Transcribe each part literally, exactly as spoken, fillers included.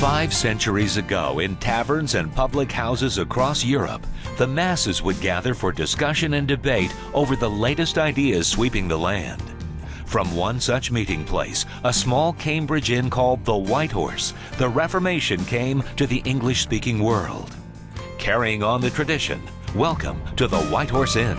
Five centuries ago, in taverns and public houses across Europe, the masses would gather for discussion and debate over the latest ideas sweeping the land. From one such meeting place, a small Cambridge inn called the White Horse, the Reformation came to the English-speaking world. Carrying on the tradition, welcome to the White Horse Inn.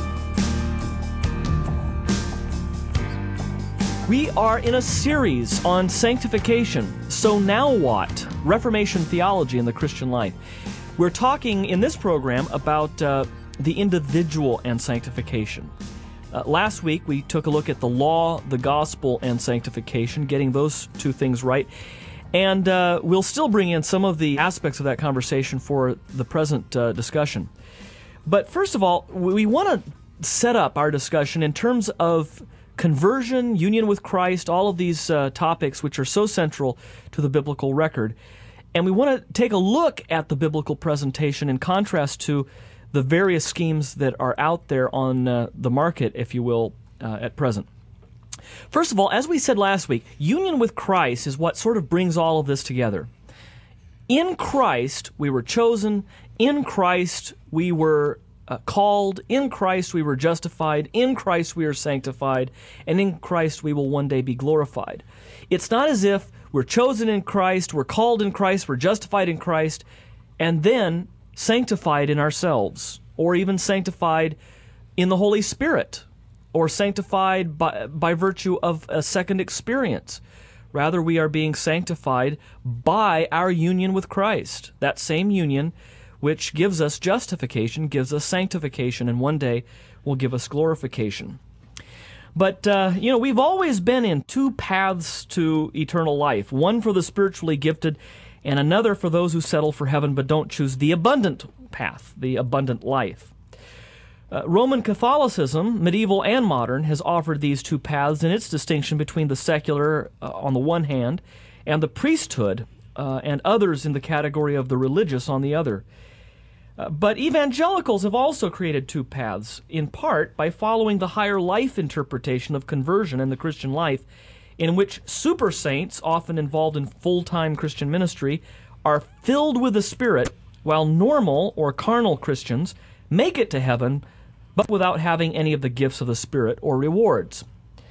We are in a series on sanctification. So now what? Reformation theology in the Christian life. We're talking in this program about uh, the individual and sanctification. Uh, last week we took a look at the law, the gospel, and sanctification, getting those two things right. And uh, we'll still bring in some of the aspects of that conversation for the present uh, discussion. But first of all, we want to set up our discussion in terms of conversion, union with Christ, all of these uh, topics which are so central to the biblical record. And we want to take a look at the biblical presentation in contrast to the various schemes that are out there on uh, the market, if you will, uh, at present. First of all, as we said last week, union with Christ is what sort of brings all of this together. In Christ, we were chosen. In Christ, we were Uh, called. In Christ we were justified. In Christ we are sanctified. And in Christ we will one day be glorified. It's not as if we're chosen in Christ, we're called in Christ, we're justified in Christ, and then sanctified in ourselves, or even sanctified in the Holy Spirit, or sanctified by, by virtue of a second experience. Rather, we are being sanctified by our union with Christ. That same union which gives us justification, gives us sanctification, and one day will give us glorification. But, uh, you know, we've always been in two paths to eternal life, one for the spiritually gifted and another for those who settle for heaven but don't choose the abundant path, the abundant life. Uh, Roman Catholicism, medieval and modern, has offered these two paths in its distinction between the secular uh, on the one hand and the priesthood uh, and others in the category of the religious on the other. Uh, but evangelicals have also created two paths, in part by following the higher life interpretation of conversion in the Christian life, in which super saints, often involved in full-time Christian ministry, are filled with the Spirit, while normal or carnal Christians make it to heaven, but without having any of the gifts of the Spirit or rewards.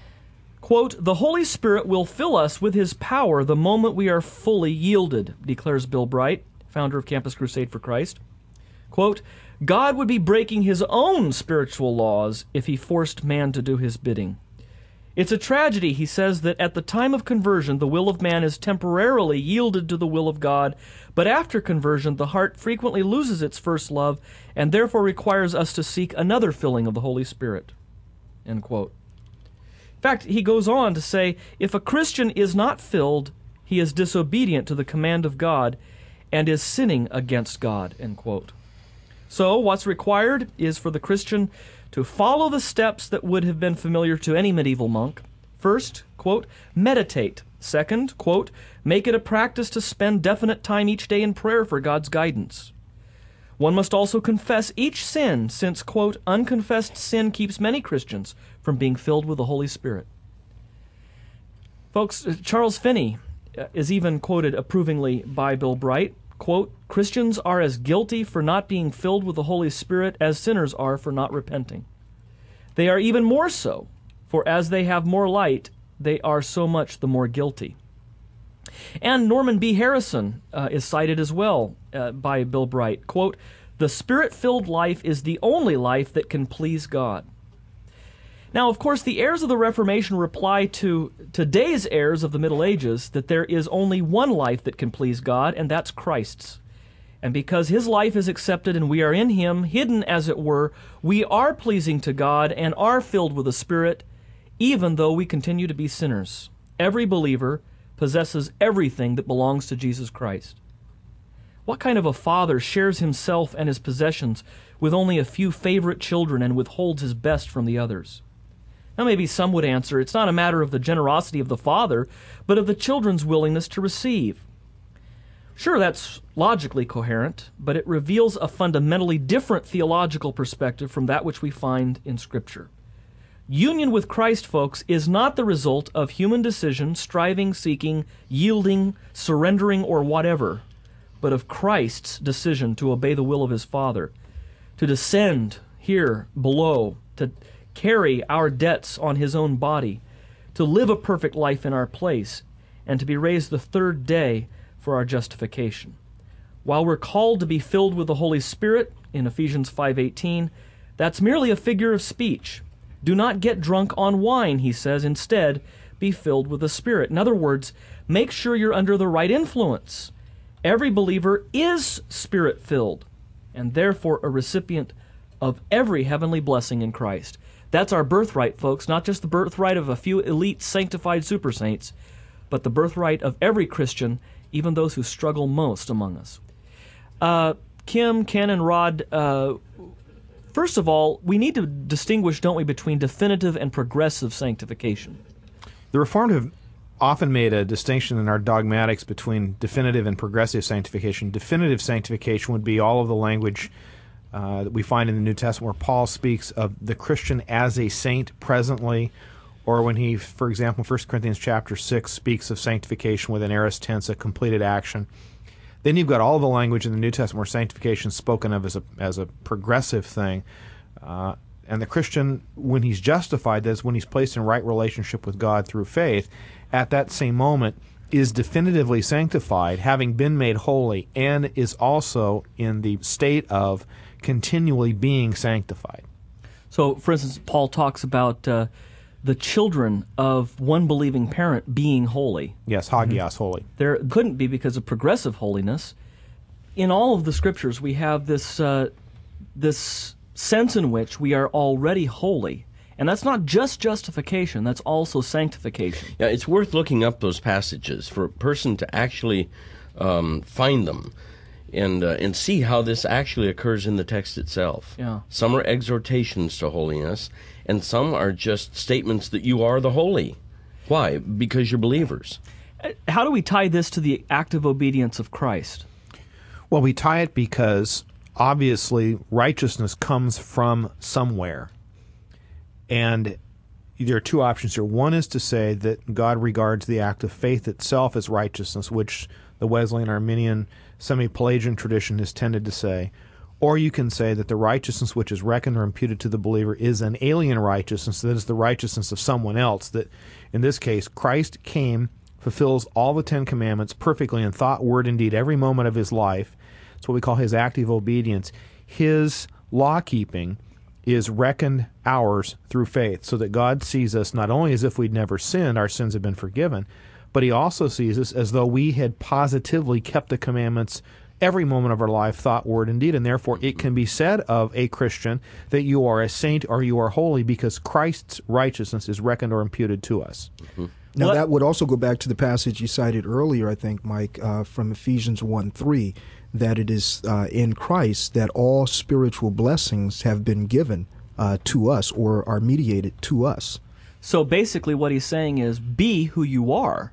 Quote, "The Holy Spirit will fill us with His power the moment we are fully yielded," declares Bill Bright, founder of Campus Crusade for Christ. Quote, "God would be breaking His own spiritual laws if He forced man to do His bidding. It's a tragedy," he says, "that at the time of conversion the will of man is temporarily yielded to the will of God, but after conversion the heart frequently loses its first love and therefore requires us to seek another filling of the Holy Spirit." End quote. In fact, he goes on to say, if a Christian is not filled, he is disobedient to the command of God and is sinning against God. End quote. So what's required is for the Christian to follow the steps that would have been familiar to any medieval monk. First, quote, meditate. Second, quote, make it a practice to spend definite time each day in prayer for God's guidance. One must also confess each sin, since, quote, unconfessed sin keeps many Christians from being filled with the Holy Spirit. Folks, Charles Finney is even quoted approvingly by Bill Bright. Quote, "Christians are as guilty for not being filled with the Holy Spirit as sinners are for not repenting. They are even more so, for as they have more light, they are so much the more guilty." And Norman B. Harrison uh, is cited as well uh, by Bill Bright. Quote, "The Spirit-filled life is the only life that can please God." Now, of course, the heirs of the Reformation reply to today's heirs of the Middle Ages that there is only one life that can please God, and that's Christ's. And because His life is accepted and we are in Him, hidden as it were, we are pleasing to God and are filled with the Spirit, even though we continue to be sinners. Every believer possesses everything that belongs to Jesus Christ. What kind of a father shares himself and his possessions with only a few favorite children and withholds his best from the others? Now maybe some would answer, it's not a matter of the generosity of the father, but of the children's willingness to receive. Sure, that's logically coherent, but it reveals a fundamentally different theological perspective from that which we find in Scripture. Union with Christ, folks, is not the result of human decision, striving, seeking, yielding, surrendering, or whatever, but of Christ's decision to obey the will of his Father, to descend here below, to carry our debts on his own body, to live a perfect life in our place, and to be raised the third day for our justification. While we're called to be filled with the Holy Spirit in Ephesians five eighteen, that's merely a figure of speech. Do not get drunk on wine, he says. Instead, be filled with the Spirit. In other words, make sure you're under the right influence. Every believer is Spirit-filled, and therefore a recipient of every heavenly blessing in Christ. That's our birthright, folks, not just the birthright of a few elite sanctified super saints, but the birthright of every Christian, even those who struggle most among us. Uh, Kim, Ken, and Rod, uh, first of all, we need to distinguish, don't we, between definitive and progressive sanctification. The Reformed have often made a distinction in our dogmatics between definitive and progressive sanctification. Definitive sanctification would be all of the language uh, that we find in the New Testament where Paul speaks of the Christian as a saint presently, or when he, for example, First Corinthians chapter six speaks of sanctification with an aorist tense, a completed action. Then you've got all the language in the New Testament where sanctification is spoken of as a as a progressive thing. Uh, and the Christian, when he's justified, that is when he's placed in right relationship with God through faith, at that same moment is definitively sanctified, having been made holy, and is also in the state of continually being sanctified. So, for instance, Paul talks about uh, the children of one believing parent being holy. Yes, hagios, mm-hmm. holy. There couldn't be because of progressive holiness. In all of the Scriptures, we have this uh, this sense in which we are already holy. And that's not just justification, that's also sanctification. Yeah, it's worth looking up those passages for a person to actually um, find them and uh, and see how this actually occurs in the text itself. Yeah. Some are exhortations to holiness, and some are just statements that you are the holy. Why? Because you're believers. How do we tie this to the active obedience of Christ? Well, we tie it because obviously righteousness comes from somewhere. And there are two options here. One is to say that God regards the act of faith itself as righteousness, which the Wesleyan, Arminian, semi-Pelagian tradition has tended to say. Or you can say that the righteousness which is reckoned or imputed to the believer is an alien righteousness, that is the righteousness of someone else, that in this case Christ came, fulfills all the Ten Commandments perfectly in thought, word, and deed every moment of his life. It's what we call his active obedience. His law-keeping is reckoned ours through faith, so that God sees us not only as if we'd never sinned, our sins have been forgiven, but he also sees us as though we had positively kept the commandments every moment of our life, thought, word, and deed, and therefore it can be said of a Christian that you are a saint or you are holy because Christ's righteousness is reckoned or imputed to us. Mm-hmm. Now, what? That would also go back to the passage you cited earlier, I think, Mike, uh, from Ephesians one three, that it is uh, in Christ that all spiritual blessings have been given uh, to us or are mediated to us. So basically what he's saying is be who you are.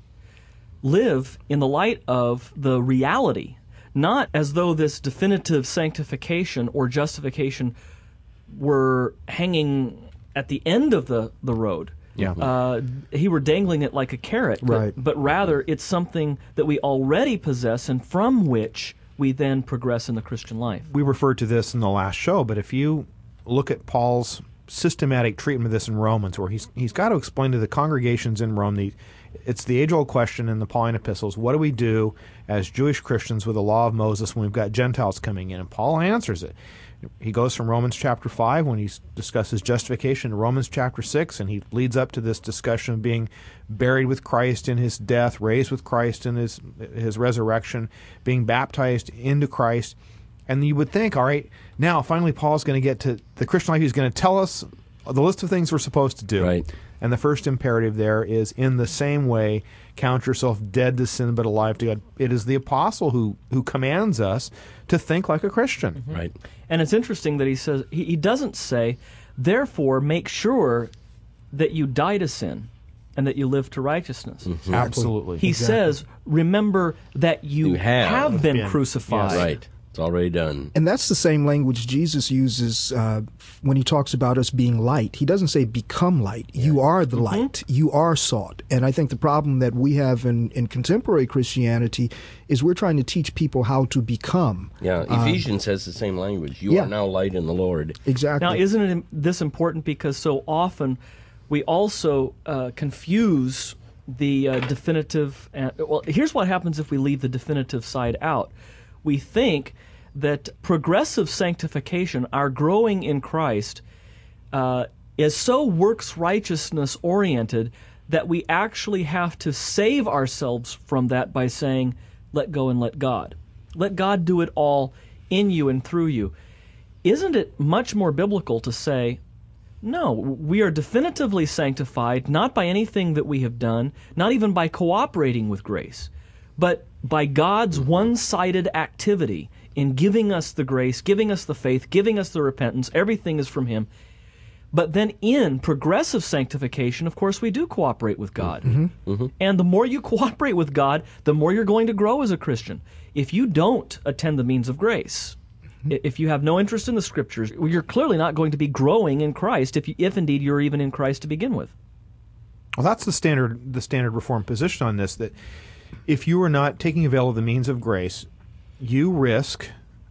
Live in the light of the reality, not as though this definitive sanctification or justification were hanging at the end of the, the road. Yeah. Uh, he were dangling it like a carrot, but, right. but rather it's something that we already possess and from which we then progress in the Christian life. We referred to this in the last show, but if you look at Paul's systematic treatment of this in Romans, where he's he's got to explain to the congregations in Rome, the, it's the age-old question in the Pauline epistles, what do we do as Jewish Christians with the law of Moses when we've got Gentiles coming in? And Paul answers it. He goes from Romans chapter five when he discusses justification to Romans chapter six, and he leads up to this discussion of being buried with Christ in his death, raised with Christ in his his resurrection, being baptized into Christ. And you would think, all right, now finally Paul's going to get to the Christian life. He's going to tell us the list of things we're supposed to do. Right. And the first imperative there is, in the same way, count yourself dead to sin but alive to God. It is the apostle who, who commands us to think like a Christian. Mm-hmm. Right. And it's interesting that he says, he, he doesn't say, therefore make sure that you die to sin and that you live to righteousness. Mm-hmm. Absolutely. He exactly. says, remember that you, You have have been, been crucified. Yes. Right. It's already done. And that's the same language Jesus uses uh, when he talks about us being light. He doesn't say become light. Yeah. You are the mm-hmm. light. You are salt. And I think the problem that we have in, in contemporary Christianity is we're trying to teach people how to become. Yeah, Ephesians um, has the same language. You yeah. are now light in the Lord. Exactly. Now, isn't it this important? Because so often we also uh, confuse the uh, definitive. Uh, well, here's what happens if we leave the definitive side out. We think that progressive sanctification, our growing in Christ, uh, is so works righteousness oriented that we actually have to save ourselves from that by saying, let go and let God. Let God do it all in you and through you. Isn't it much more biblical to say, no, we are definitively sanctified, not by anything that we have done, not even by cooperating with grace, but by God's one-sided activity in giving us the grace, giving us the faith, giving us the repentance. Everything is from Him. But then in progressive sanctification, of course, we do cooperate with God. Mm-hmm. Mm-hmm. And the more you cooperate with God, the more you're going to grow as a Christian. If you don't attend the means of grace, mm-hmm. if you have no interest in the Scriptures, you're clearly not going to be growing in Christ, if, you, if indeed you're even in Christ to begin with. Well, that's the standard, the standard Reformed position on this, that if you are not taking avail of the means of grace, you risk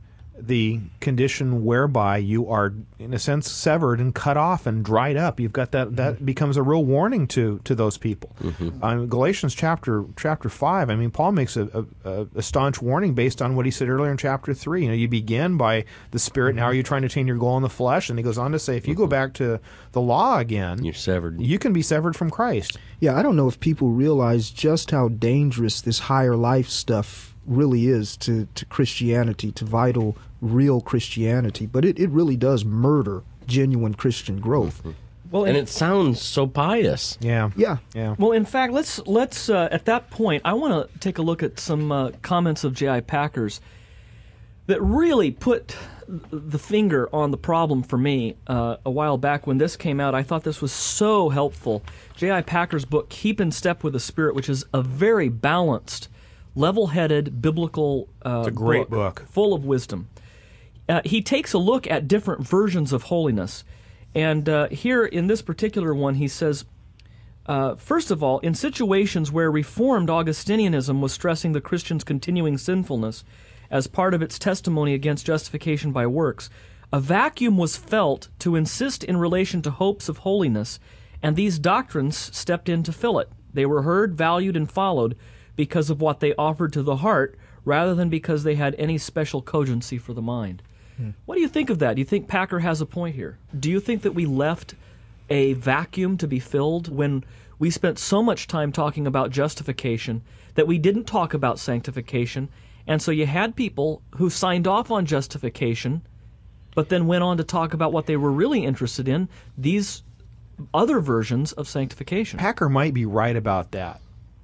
the condition whereby you are, in a sense, severed and cut off and dried up. You've got that. That mm-hmm. becomes a real warning to to those people. Mm-hmm. Um, Galatians chapter chapter five. I mean, Paul makes a, a, a staunch warning based on what he said earlier in chapter three. You know, you begin by the Spirit. Mm-hmm. Now are you trying to attain your goal in the flesh? And he goes on to say, if you mm-hmm. go back to the law again, you're severed. You can be severed from Christ. Yeah, I don't know if people realize just how dangerous this higher life stuff really is to, to Christianity, to vital, real Christianity. But it, it really does murder genuine Christian growth. Mm-hmm. Well, and it sounds so pious. Yeah. Yeah. Yeah. Well, in fact, let's, let's uh, at that point, I want to take a look at some uh, comments of J I Packer's that really put the finger on the problem for me uh, a while back when this came out. I thought this was so helpful. J I Packer's book, Keep in Step with the Spirit, which is a very balanced, level-headed biblical uh, it's a great book, book. full of wisdom. Uh, he takes a look at different versions of holiness. And uh, here in this particular one, he says, uh, first of all, in situations where Reformed Augustinianism was stressing the Christian's continuing sinfulness as part of its testimony against justification by works, a vacuum was felt to insist in relation to hopes of holiness, and these doctrines stepped in to fill it. They were heard, valued, and followed because of what they offered to the heart, rather than because they had any special cogency for the mind. Hmm. What do you think of that? Do you think Packer has a point here? Do you think that we left a vacuum to be filled when we spent so much time talking about justification that we didn't talk about sanctification, and so you had people who signed off on justification but then went on to talk about what they were really interested in, these other versions of sanctification? Packer might be right about that,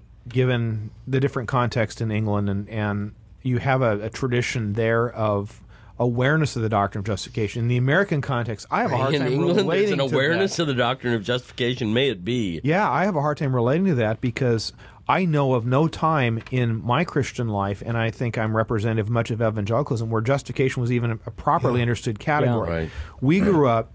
given the different context in England, and, and you have a, a tradition there of awareness of the doctrine of justification. In the American context, I have a hard in time England, relating there's an to awareness that. of the doctrine of justification, may it be. Yeah, I have a hard time relating to that because I know of no time in my Christian life, and I think I'm representative of much of evangelicalism, where justification was even a properly yeah. understood category. Yeah, right. We grew up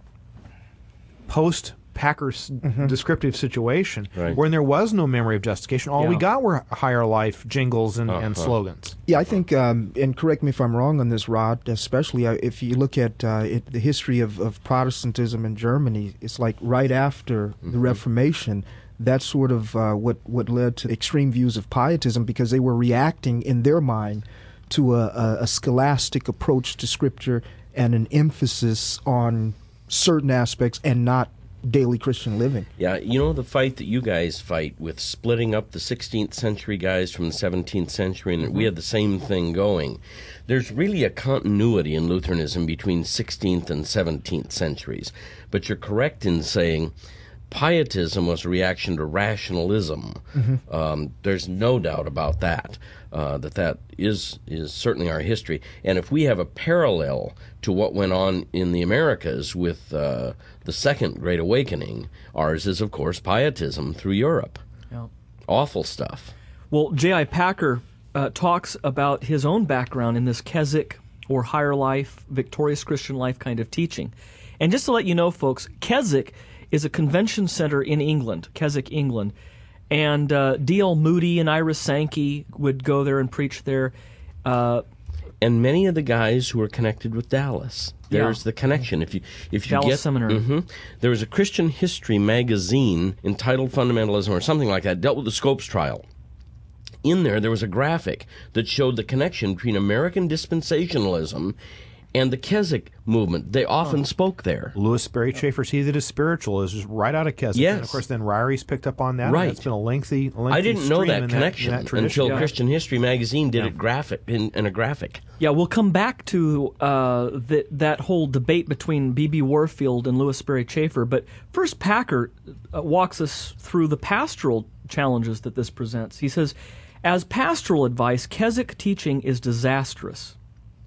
post Packer's mm-hmm. descriptive situation, right. when there was no memory of justification. All yeah. we got were higher life jingles and, uh-huh. and slogans. Yeah, I think, um, and correct me if I'm wrong on this, Rod, especially uh, if you look at uh, it, the history of, of Protestantism in Germany, it's like right after mm-hmm. the Reformation, that's sort of uh, what, what led to extreme views of pietism, because they were reacting in their mind to a, a, a scholastic approach to Scripture and an emphasis on certain aspects and not daily Christian living. Yeah, you know the fight that you guys fight with splitting up the sixteenth century guys from the seventeenth century, and mm-hmm. we had the same thing going. There's really a continuity in Lutheranism between sixteenth and seventeenth centuries, but you're correct in saying pietism was a reaction to rationalism. Mm-hmm. Um, there's no doubt about that, uh, that that is is certainly our history. And if we have a parallel to what went on in the Americas with uh, the Second Great Awakening, ours is, of course, pietism through Europe. Yeah. Awful stuff. Well, J I. Packer uh, talks about his own background in this Keswick or higher life, victorious Christian life kind of teaching. And just to let you know, folks, Keswick is a convention center in England, Keswick, England. And uh, D L Moody and Ira Sankey would go there and preach there. Uh, and many of the guys who are connected with Dallas. There's Yeah. the connection. If you if you Dallas get Seminary. Mhm. There was a Christian history magazine entitled Fundamentalism or something like that, dealt with the Scopes trial. In there, there was a graphic that showed the connection between American dispensationalism and the Keswick movement. They often spoke there. Louis Sperry Chafer's He That Is Spiritual is just right out of Keswick. Yes. And of course, then Ryrie's picked up on that. Right. And it's been a lengthy, lengthy I didn't know stream that in connection that, in that tradition. until Yeah. Christian History magazine did it graphic in, in a graphic. Yeah, we'll come back to uh, the, that whole debate between B B Warfield and Louis Sperry Chafer, but first Packer uh, walks us through the pastoral challenges that this presents. He says, as pastoral advice, Keswick teaching is disastrous.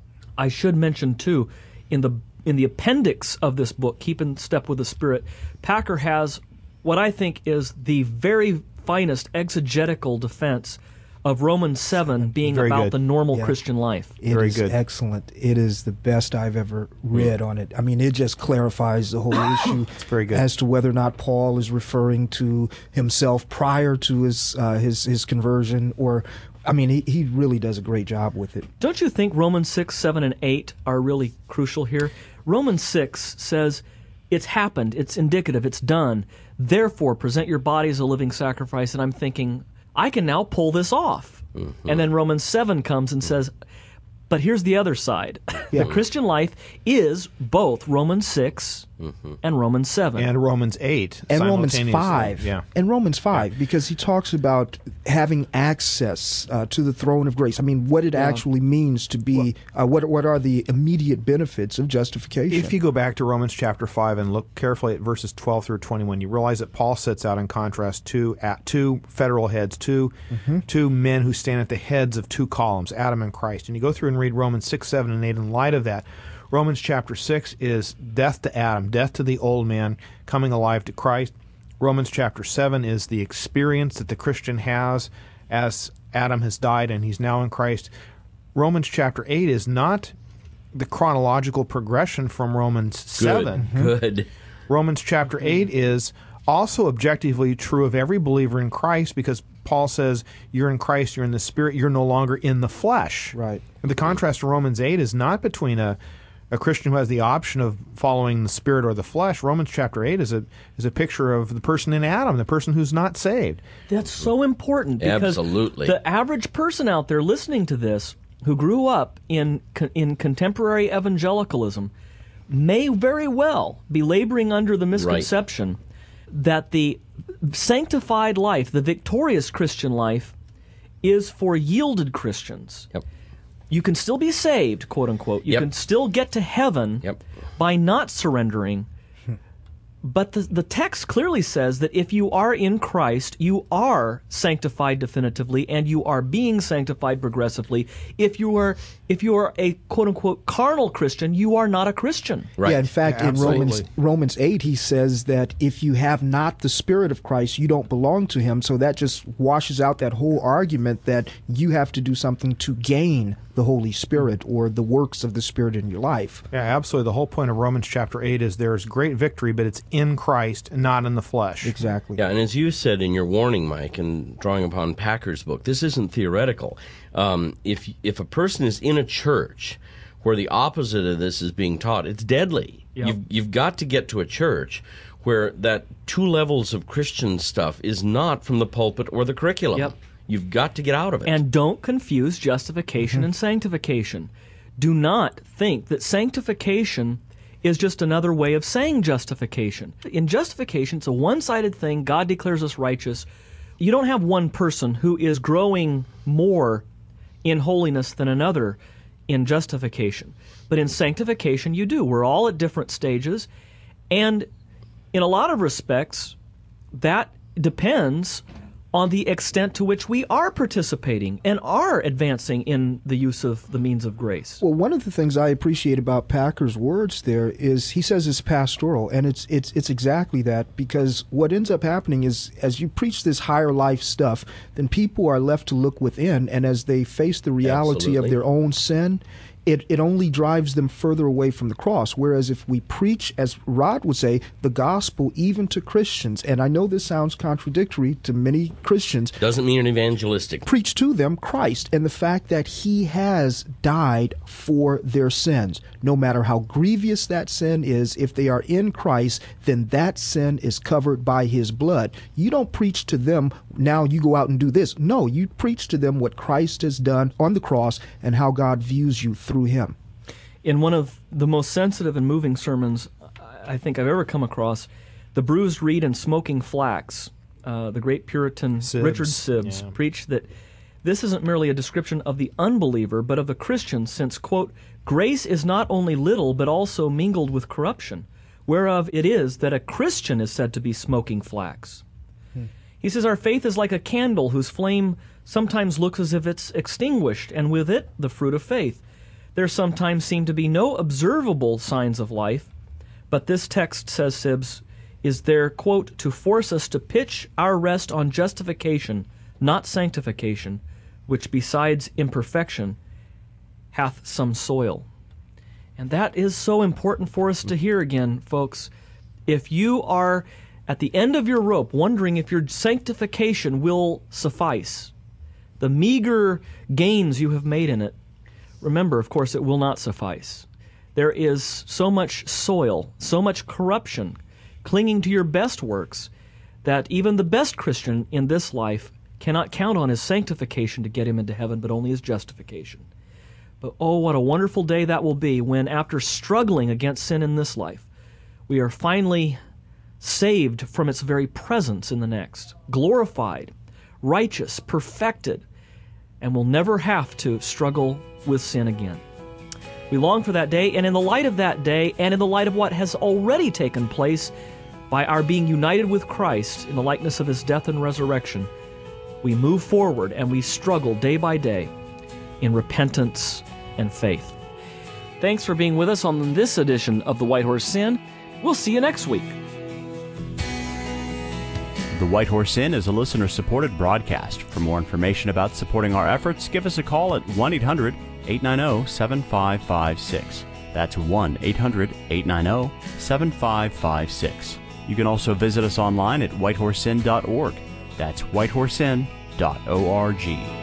I should mention, too, in the in the appendix of this book, Keep in Step with the Spirit, Packer has what I think is the very finest exegetical defense of Romans seven being Very about good. the normal Yeah. Christian life. It Very is good. excellent. It is the best I've ever read on it. I mean, it just clarifies the whole issue very good. as to whether or not Paul is referring to himself prior to his uh, his his conversion, or I mean, he, he really does a great job with it. Don't you think Romans six, seven, and eight are really crucial here? Romans six says, it's happened, it's indicative, it's done. Therefore, present your body as a living sacrifice. And I'm thinking, I can now pull this off. Mm-hmm. And then Romans seven comes and says, but here's the other side. Yeah. The Christian life is both Romans six Mm-hmm. and Romans seven. And Romans eight. And Romans simultaneously. five. Yeah. And Romans five, because he talks about having access uh, to the throne of grace. I mean, what it actually means to be, uh, what what are the immediate benefits of justification? If you go back to Romans chapter five and look carefully at verses twelve through twenty-one, you realize that Paul sets out in contrast two, at, two federal heads, two, Mm-hmm. two men who stand at the heads of two columns, Adam and Christ. And you go through and read Romans six, seven, and eight in light of that. Romans chapter six is death to Adam, death to the old man, coming alive to Christ. Romans chapter seven is the experience that the Christian has as Adam has died and he's now in Christ. Romans chapter eight is not the chronological progression from Romans seven. Good. Good. Romans chapter eight is also objectively true of every believer in Christ, because Paul says you're in Christ, you're in the Spirit, you're no longer in the flesh. Right. And the contrast to Romans eight is not between a a Christian who has the option of following the Spirit or the flesh. Romans chapter eight is a is a picture of the person in Adam, the person who's not saved. That's so important because Absolutely. the average person out there listening to this who grew up in in contemporary evangelicalism may very well be laboring under the misconception that the sanctified life, the victorious Christian life, is for yielded Christians. Yep. You can still be saved, quote unquote. You Yep. can still get to heaven Yep. by not surrendering. But the, the text clearly says that if you are in Christ, you are sanctified definitively, and you are being sanctified progressively. If you are if you are a quote-unquote carnal Christian, you are not a Christian. Right. Yeah, in fact, Yeah, in Romans absolutely. Romans eight, he says that if you have not the Spirit of Christ, you don't belong to him. So that just washes out that whole argument that you have to do something to gain the Holy Spirit or the works of the Spirit in your life. Yeah, absolutely. The whole point of Romans chapter eight is there is great victory, but it's in Christ, not in the flesh. Exactly. Yeah, and as you said in your warning, Mike, and drawing upon Packer's book, this isn't theoretical. Um, if if a person is in a church where the opposite of this is being taught, it's deadly. Yeah. You've you've got to get to a church where that two levels of Christian stuff is not from the pulpit or the curriculum. Yep. You've got to get out of it. And don't confuse justification and sanctification. Do not think that sanctification is just another way of saying justification. In justification, it's a one-sided thing. God declares us righteous. You don't have one person who is growing more in holiness than another in justification. But in sanctification, you do. We're all at different stages. And in a lot of respects, that depends on the extent to which we are participating and are advancing in the use of the means of grace. Well, one of the things I appreciate about Packer's words there is he says it's pastoral, and it's it's it's exactly that, because what ends up happening is as you preach this higher life stuff, then people are left to look within, and as they face the reality Absolutely. of their own sin, it, it only drives them further away from the cross. Whereas if we preach, as Rod would say, the gospel even to Christians, and I know this sounds contradictory to many Christians. Doesn't mean an evangelistic. Preach to them Christ and the fact that he has died for their sins. No matter how grievous that sin is, if they are in Christ, then that sin is covered by his blood. You don't preach to them, now you go out and do this. No, you preach to them what Christ has done on the cross and how God views you through him. In one of the most sensitive and moving sermons I think I've ever come across, The Bruised Reed and Smoking Flax, uh, the great Puritan Sibbes. Richard Sibbes Yeah. preached that this isn't merely a description of the unbeliever, but of the Christian, since, quote, grace is not only little, but also mingled with corruption, whereof it is that a Christian is said to be smoking flax. Hmm. He says, our faith is like a candle whose flame sometimes looks as if it's extinguished, and with it the fruit of faith. There sometimes seem to be no observable signs of life, but this text, says Sibbes, is there, quote, to force us to pitch our rest on justification, not sanctification, which besides imperfection hath some soil. And that is so important for us to hear again, folks. If you are at the end of your rope wondering if your sanctification will suffice, the meager gains you have made in it, remember, of course, it will not suffice. There is so much soil, so much corruption clinging to your best works that even the best Christian in this life cannot count on his sanctification to get him into heaven, but only his justification. But oh, what a wonderful day that will be when, after struggling against sin in this life, we are finally saved from its very presence in the next, glorified, righteous, perfected, and will never have to struggle with sin again. We long for that day, and in the light of that day, and in the light of what has already taken place by our being united with Christ in the likeness of his death and resurrection, we move forward and we struggle day by day in repentance and faith. Thanks for being with us on this edition of The White Horse Inn. We'll see you next week. The White Horse Inn is a listener-supported broadcast. For more information about supporting our efforts, give us a call at one eight hundred eight nine zero seven five five six. That's one eight hundred eight nine zero seven five five six. You can also visit us online at white horse inn dot org. That's white horse inn dot org.